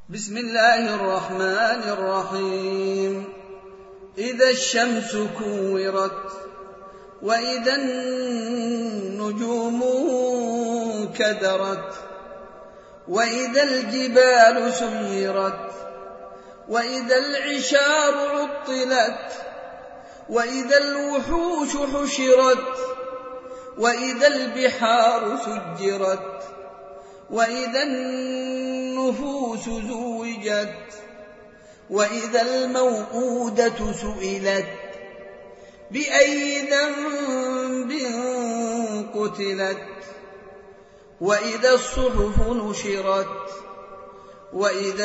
بسم الله الرحمن الرحيم. إذا الشمس كورت وإذا النجوم كدرت وإذا الجبال سيرت وإذا العشار عطلت وإذا الوحوش حشرت وإذا البحار سجرت وإذا النفوس زوجت وإذا الموءودة سئلت بأي ذنب قتلت وإذا الصحف نشرت وإذا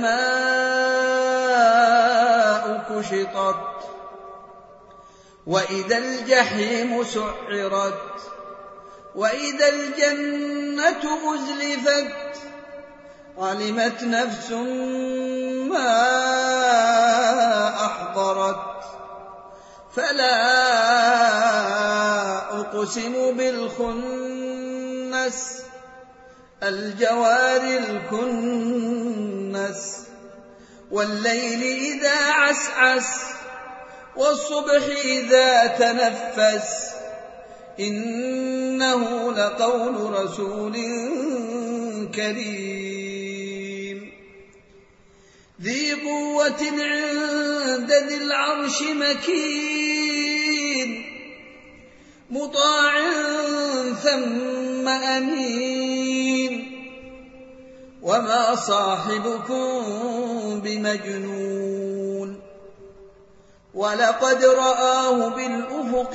السماء كشطت وإذا الجحيم سعرت وإذا الجنة أزلفت علمت نفس ما أحضرت فلا أقسم بالخنس الجوار الكنس والليل إذا عسعس والصبح إذا تنفس إنه لقول رسول كريم ذي قوة عند ذي العرش مكين مطاع ثم أمين وما صاحبكم بمجنون ولقد رآه بالأفق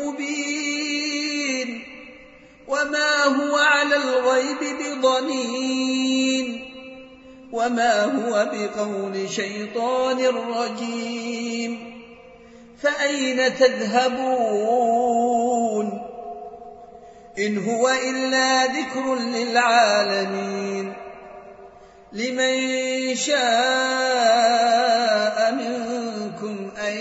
المبين وما هو على الغيب بضنين وما هو بقول شيطان رجيم فأين تذهبون إن هو إلا ذكر للعالمين لمن شاء منكم أن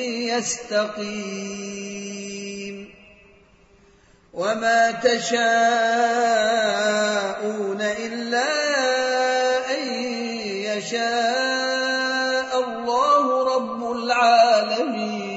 يستقيم وما تشاءون إلا أن يشاء الله رب العالمين.